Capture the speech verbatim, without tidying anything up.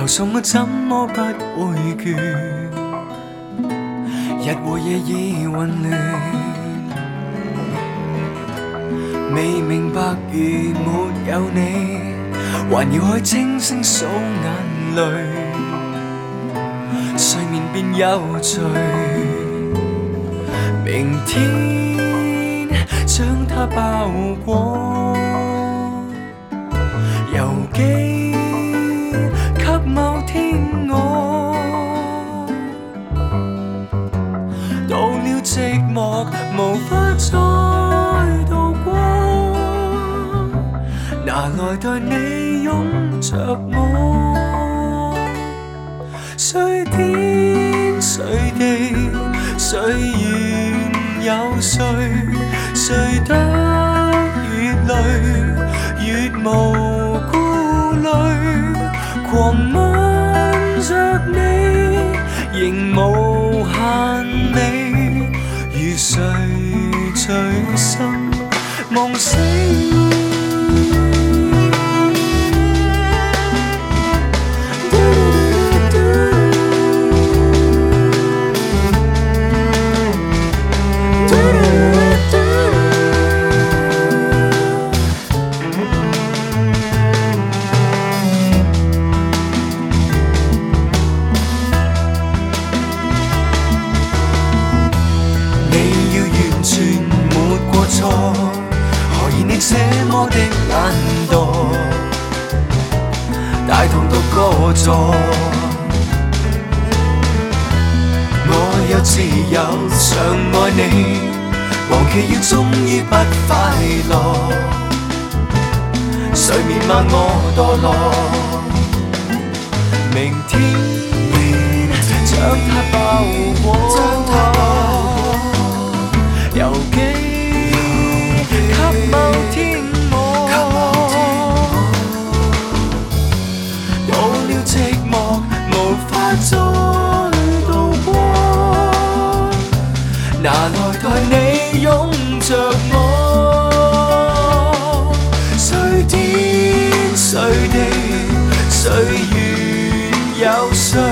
送我怎麼不會倦？日和夜已混亂，未明白如沒有你，還要去清聲數眼淚，睡眠變有罪。明天將它包裹，郵寄給某天我。到了寂寞無法再渡過，拿來待你擁着我。誰天誰地誰緣有誰，誰得越累越無顧慮，狂吻着你仍無限美，如誰醉心夢死。何以你這麼的懶惰，大堂獨個座，我有自由常愛你，忘記要終於不快樂，睡眠嗎我墮落，明天將它包裹，郵寄給某天我，到了寂寞無法再渡過，拿來待你擁着我。誰天誰地誰緣有誰，